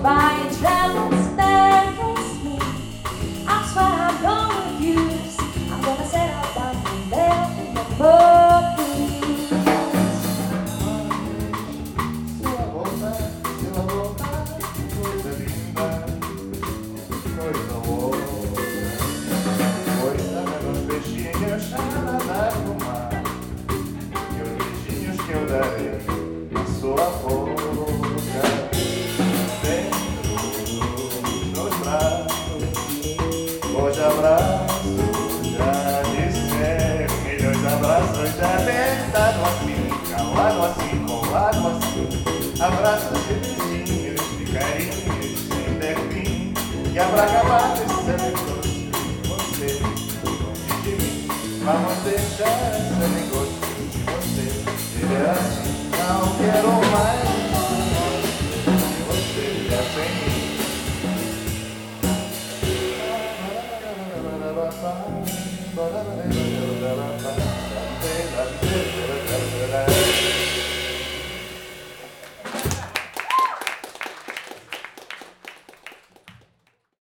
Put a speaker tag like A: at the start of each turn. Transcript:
A: buying travels there with me. I swear I'm gonna refuse. I'm gonna set up on there in the movies.
B: Se ela voltar, coisa linda, coisa louca, coisa menos peixinhos a nadar no mar, e os beijinhos que eu darei na sua boca, dentro nos braços, hoje abraço já disseram, milhões de abraços já tentaram assim, calado assim, colado assim, abraços de beijinhos, de carinhos sem ter fim, e abracabadas negócio de você, longe de mim, vamos deixar esse negócio de você, viver assim, não quero mais de você já sem mim.